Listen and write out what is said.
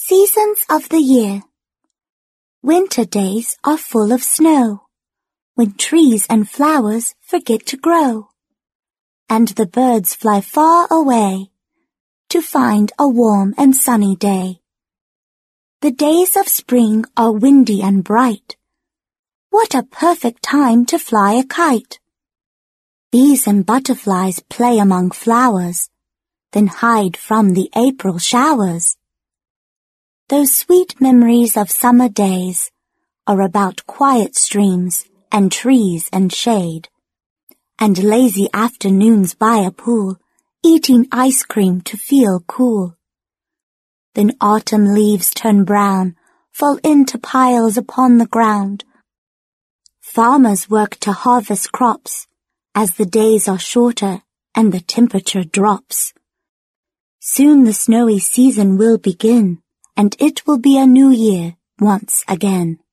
Seasons of the year. Winter days are full of snow, when trees and flowers forget to grow, and the birds fly far away to find a warm and sunny day. The days of spring are windy and bright. What a perfect time to fly a kite! Bees and butterflies play among flowers, then hide from the April showers. Those sweet memories of summer days are about quiet streams and trees and shade, and lazy afternoons by a pool, eating ice cream to feel cool. Then autumn leaves turn brown, fall into piles upon the ground. Farmers work to harvest crops as the days are shorter and the temperature drops. Soon the snowy season will begin, and it will be a new year once again.